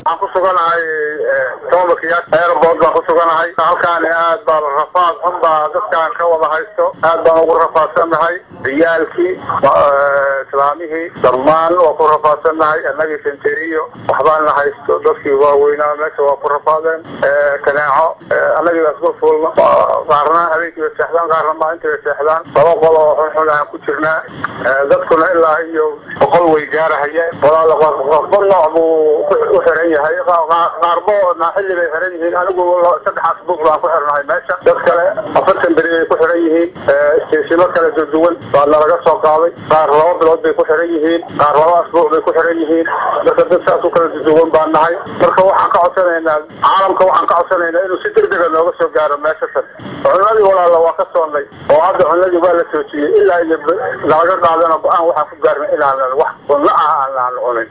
waxaan ku suganahay tobankiyaas airport baan ku suganahay halkaan aad baa rafaad xun baa dadkaan ka wada haysto aad baan ugu rafaadsannahay riyaalkii islaamihii dhammaan waa ku rafaadsannahay annagii senteriyo waxbaan la haysto dadkii waaweynaa meesha waa ku rafaadeen kanaaco annagii baa isku fuulno qaarna habeenkii bay seexdaan qaarna maalintii bay seexdaan laba qol oo xunxun aan ku jirnaa dadkuna ilaa iyo 100 way gaarahayeen walaal qofba nooc buu u xiran yahay qaarbo xilli bay xiran yihiin anigu 3 asbuuc baan ku xirnahay meesha dad kale 40 beri bay ku xiran yihiin isteesimo kala duwan baa laga soo qaaday qaar 2 bilood bay ku xiran yihiin qaar 2 asbuuc bay ku xiran yihiin marka dad saas u kala duwan baan nahay marka waxaan ka codsanaynaa caalamka waxaan ka codsanaynaa inuu si degdeg ah nooga soo gaaro meesha cunadii walaal waa ka soonnay oo hadda cunadii waa la joojiyay ilaa laga qaadana go'aan waxaan ku gaarnay inaan wax cunno ah aan cunin